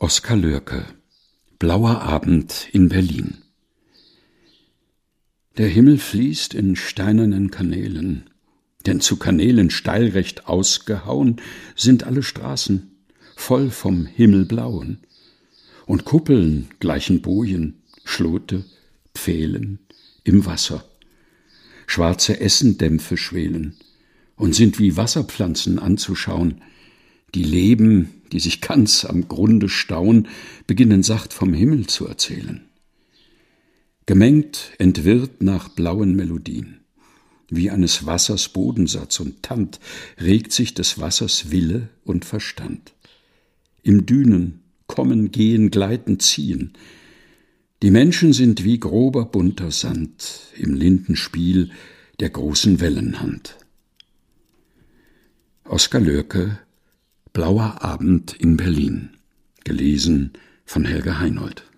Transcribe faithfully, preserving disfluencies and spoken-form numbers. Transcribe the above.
Oskar Loerke, Blauer Abend in Berlin. Der Himmel fließt in steinernen Kanälen, denn zu Kanälen steilrecht ausgehauen sind alle Straßen, voll vom Himmelblauen. Und Kuppeln gleichen Bojen, Schlote, Pfählen im Wasser. Schwarze Essendämpfe schwelen und sind wie Wasserpflanzen anzuschauen. Die leben, die sich ganz am Grunde stauen, beginnen sacht vom Himmel zu erzählen. Gemengt entwirrt nach blauen Melodien. Wie eines Wassers Bodensatz und Tand regt sich des Wassers Wille und Verstand. Im Dünen kommen, gehen, gleiten, ziehen. Die Menschen sind wie grober, bunter Sand im Lindenspiel der großen Wellenhand. Oskar Loerke, Blauer Abend in Berlin. Gelesen von Helga Heinold.